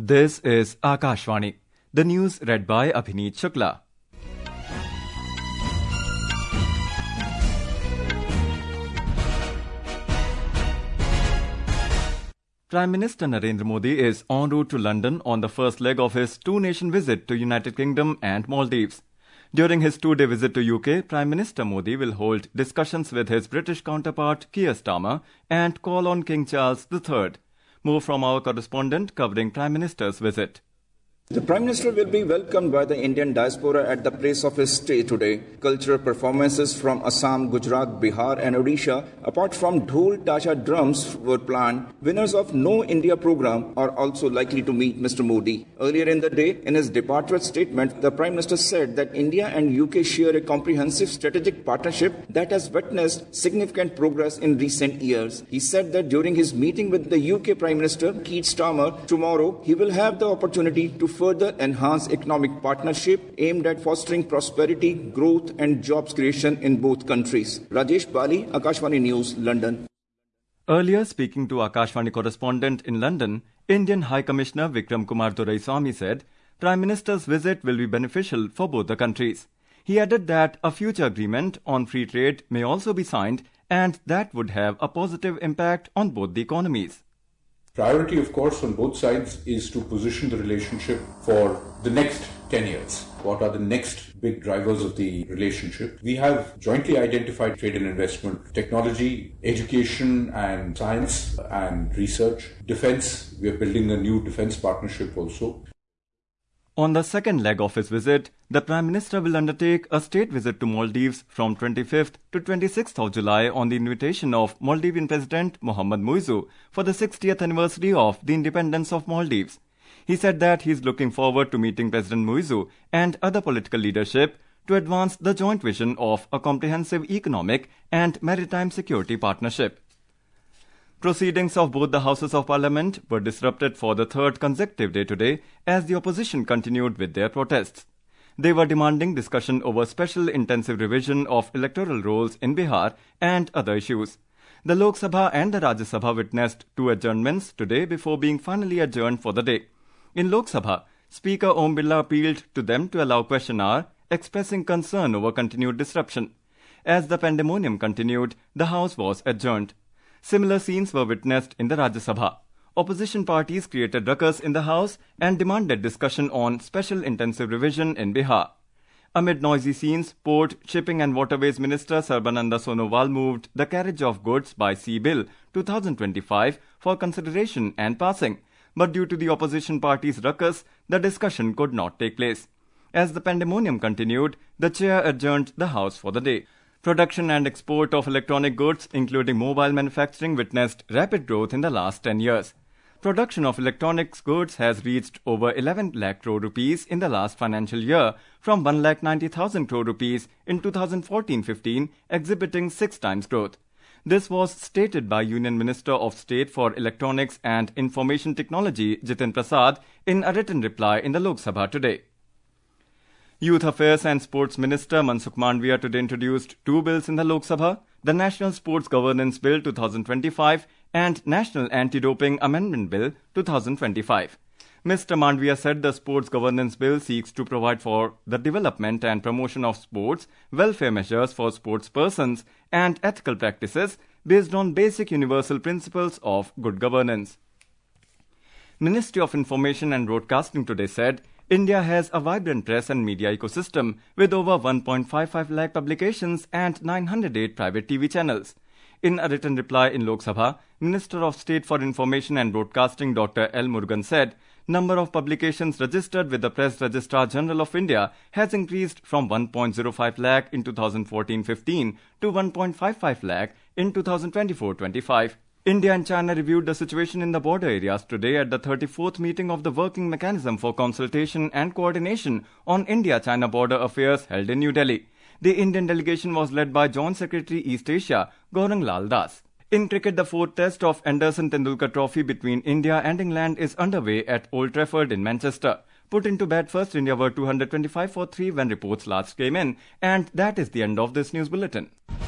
This is Akashvani. The news read by Abhineet Shukla. Prime Minister Narendra Modi is en route to London on the first leg of his two-nation visit to United Kingdom and Maldives. During his two-day visit to UK, Prime Minister Modi will hold discussions with his British counterpart Keir Starmer and call on King Charles III. More from our correspondent covering Prime Minister's visit. The Prime Minister will be welcomed by the Indian diaspora at the place of his stay today. Cultural performances from Assam, Gujarat, Bihar and Odisha, apart from Dhol Taja drums were planned. Winners of No India program are also likely to meet Mr. Modi. Earlier in the day, in his departure statement, the Prime Minister said that India and UK share a comprehensive strategic partnership that has witnessed significant progress in recent years. He said that during his meeting with the UK Prime Minister, Keir Starmer, tomorrow, he will have the opportunity to further enhance economic partnership aimed at fostering prosperity, growth and jobs creation in both countries. Rajesh Bali, Akashvani News, London. Earlier, speaking to Akashvani correspondent in London, Indian High Commissioner Vikram Kumar Doraiswamy said, Prime Minister's visit will be beneficial for both the countries. He added that a future agreement on free trade may also be signed and that would have a positive impact on both the economies. Priority, of course, on both sides is to position the relationship for the next 10 years. What are the next big drivers of the relationship? We have jointly identified trade and investment, technology, education and science and research, defense. We are building a new defense partnership also. On the second leg of his visit, the Prime Minister will undertake a state visit to Maldives from 25th to 26th of July on the invitation of Maldivian President Mohamed Muizzu for the 60th anniversary of the independence of Maldives. He said that he is looking forward to meeting President Muizzu and other political leadership to advance the joint vision of a comprehensive economic and maritime security partnership. Proceedings of both the Houses of Parliament were disrupted for the third consecutive day today as the opposition continued with their protests. They were demanding discussion over special intensive revision of electoral rolls in Bihar and other issues. The Lok Sabha and the Rajya Sabha witnessed two adjournments today before being finally adjourned for the day. In Lok Sabha, Speaker Om Birla appealed to them to allow question hour, expressing concern over continued disruption. As the pandemonium continued, the House was adjourned. Similar scenes were witnessed in the Rajya Sabha. Opposition parties created ruckus in the House and demanded discussion on special intensive revision in Bihar. Amid noisy scenes, Port, Shipping and Waterways Minister Sarbananda Sonowal moved the Carriage of Goods by Sea Bill 2025 for consideration and passing. But due to the opposition parties' ruckus, the discussion could not take place. As the pandemonium continued, the chair adjourned the House for the day. Production and export of electronic goods, including mobile manufacturing, witnessed rapid growth in the last 10 years. Production of electronics goods has reached over 11 lakh crore rupees in the last financial year from 1,90,000 crore rupees in 2014-15, exhibiting 6 times growth. This was stated by Union Minister of State for Electronics and Information Technology, Jitin Prasad, in a written reply in the Lok Sabha today. Youth Affairs and Sports Minister Mansukh Mandavia today introduced two bills in the Lok Sabha, the National Sports Governance Bill 2025 and National Anti-Doping Amendment Bill 2025. Mr. Mandavia said the Sports Governance Bill seeks to provide for the development and promotion of sports, welfare measures for sports persons and ethical practices based on basic universal principles of good governance. Ministry of Information and Broadcasting today said India has a vibrant press and media ecosystem with over 1.55 lakh publications and 908 private TV channels. In a written reply in Lok Sabha, Minister of State for Information and Broadcasting Dr. L. Murugan said, number of publications registered with the Press Registrar General of India has increased from 1.05 lakh in 2014-15 to 1.55 lakh in 2024-25. India and China reviewed the situation in the border areas today at the 34th meeting of the Working Mechanism for Consultation and Coordination on India-China Border Affairs held in New Delhi. The Indian delegation was led by Joint Secretary East Asia, Gaurang Lal Das. In cricket, the fourth test of Anderson Tendulkar Trophy between India and England is underway at Old Trafford in Manchester. Put into bat first, India were 225 for 3 when reports last came in. And that is the end of this news bulletin.